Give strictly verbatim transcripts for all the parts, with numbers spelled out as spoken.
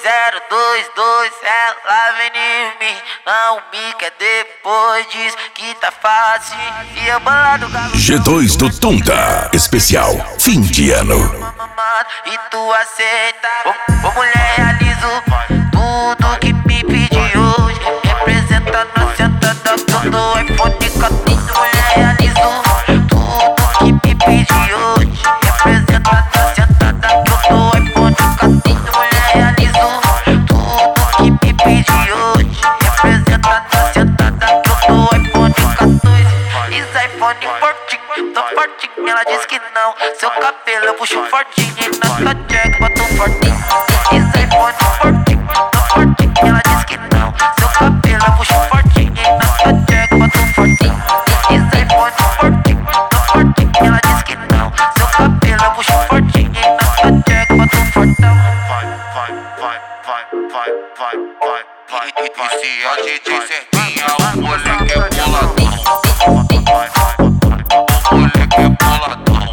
zero dois dois, ela vem em mim, não me quer depois, diz que tá fácil. E eu bolado galo G dois do Tonda, especial fim de ano. e tu aceita. Ô, ô mulher, realizo tudo que me pedi hoje, representando a sentada do iPhone quatorze. Mulher, realizo tudo que me pedi hoje, representando a sentada do iPhone quatorze. Mulher, realizo tudo que me pedi hoje, representando a sentada do iPhone quatorze. Esse iPhone fortinho, tô fortinho, ela diz que não. Seu cabelo eu puxo fortinho e na tua jack boto fortinho. Esse iPhone fortinho, tô fortinho, ela diz que não. Seu cabelo eu puxo fortinho e na tua jack boto fortinho. Esse iPhone fortinho, tô fortinho, ela diz que não. Seu cabelo eu puxo fortinho e na tua jack boto fortão. Vai, vai, vai, vai, vai, vai, vai, vai. E se a D J Serpinha, o moleque é boladão. O moleque é boladão.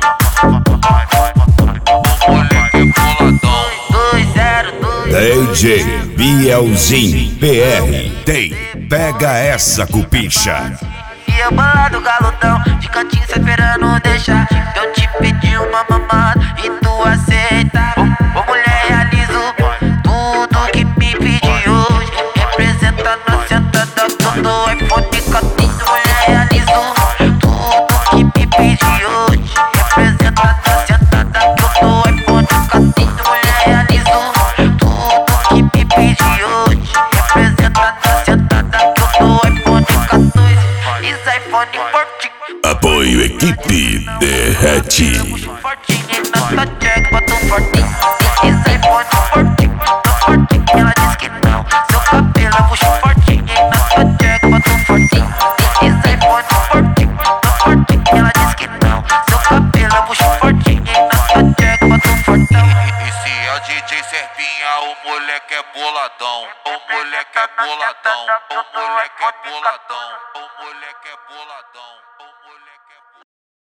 O moleque é boladão. dois zero dois D J Bielzinho P R tem Pega Essa Cupicha. E eu bolado galudão, de cantinho cê esperando deixar. Eu te pedi uma mamada e tu aceita. Ô, ô mulher, realizo tudo que me pedi hoje, representando a sentada do iPhone quatorze. Mulher, realizo tudo que me pedi hoje, representando a sentada do iPhone quatorze. Mulher, realizo tudo que me pedi hoje, representando a sentada do iPhone quatorze. Esse iPhone fortinho, Apoio Equipe Derrete. fortinho na tua jack, boto fortinho. Esse iPhone fortinho, tô fortinho, ela diz que não. Seu cabelo eu puxo fortinho na tua jack, boto fortinho. Esse iPhone fortinho, tô fortinho, ela diz que não. Seu cabelo eu puxo fortinho na tua jack, boto fortão. E se a D J Serpinha, o moleque é boladão. O moleque é boladão. O moleque é boladão. O moleque é boladão. O moleque é